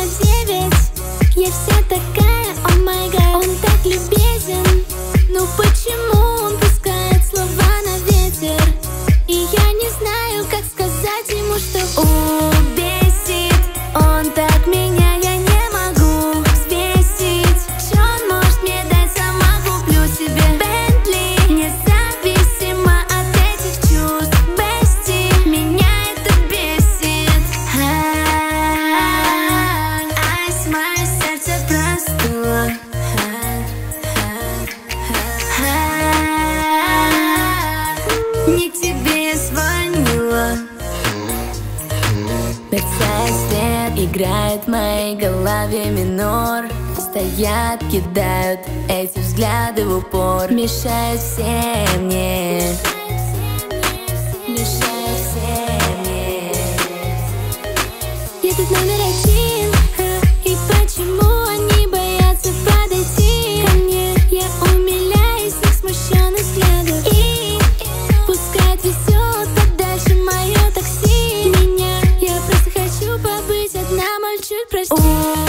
9. Я вся такая, о май гад. Он так любезен, ну почему он пускает слова на ветер? И я не знаю, как сказать ему, что бесит. Он так меня, я не могу взвесить. Что он может мне дать, сама куплю себе Бентли. Независимо от этих чувств, бести, меня это бесит. Айс, мое сердце простыло. Не тебе я звонила. Мерцает свет, играет в моей голове минор. Стоят, кидают эти взгляды в упор. Мешают все мне, мешают все мне. Я тут номер 1, и почему они боятся подойти ко мне? Я умиляюсь их смущенных взглядов. И пускай везет подальше мое такси меня. Я просто хочу побыть одна, моль, чуть прости.